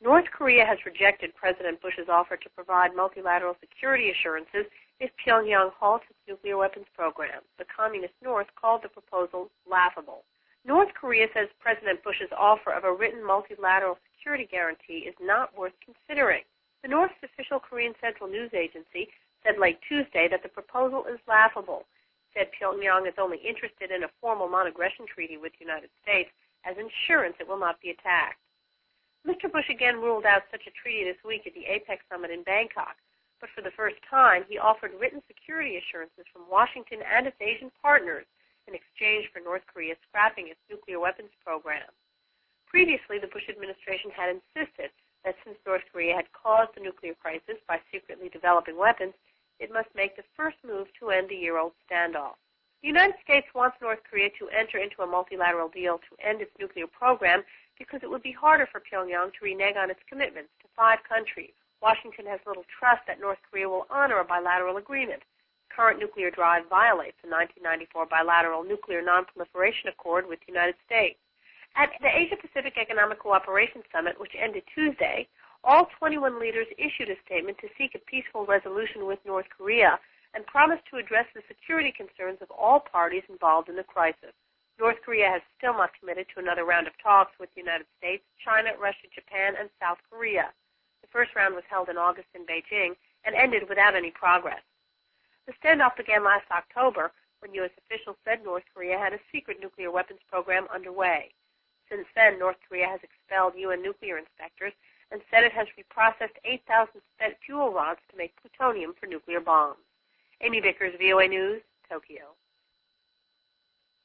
North Korea has rejected President Bush's offer to provide multilateral security assurances if Pyongyang halts its nuclear weapons program. The Communist North called the proposal laughable. North Korea says President Bush's offer of a written multilateral security guarantee is not worth considering. The North's official Korean Central News Agency said late Tuesday that the proposal is laughable. It said Pyongyang is only interested in a formal non-aggression treaty with the United States as insurance it will not be attacked. Mr. Bush again ruled out such a treaty this week at the APEC summit in Bangkok, but for the first time he offered written security assurances from Washington and its Asian partners in exchange for North Korea scrapping its nuclear weapons program. Previously, the Bush administration had insisted that since North Korea had caused the nuclear crisis by secretly developing weapons, it must make the first move to end the year-old standoff. The United States wants North Korea to enter into a multilateral deal to end its nuclear program because it would be harder for Pyongyang to renege on its commitments to 5 countries. Washington has little trust that North Korea will honor a bilateral agreement. The current nuclear drive violates the 1994 bilateral Nuclear Non-Proliferation Accord with the United States. At the Asia-Pacific Economic Cooperation Summit, which ended Tuesday, all 21 leaders issued a statement to seek a peaceful resolution with North Korea and promised to address the security concerns of all parties involved in the crisis. North Korea has still not committed to another round of talks with the United States, China, Russia, Japan, and South Korea. The first round was held in August in Beijing and ended without any progress. The standoff began last October when U.S. officials said North Korea had a secret nuclear weapons program underway. Since then, North Korea has expelled UN nuclear inspectors and said it has reprocessed 8,000 spent fuel rods to make plutonium for nuclear bombs. Amy Vickers, VOA News, Tokyo.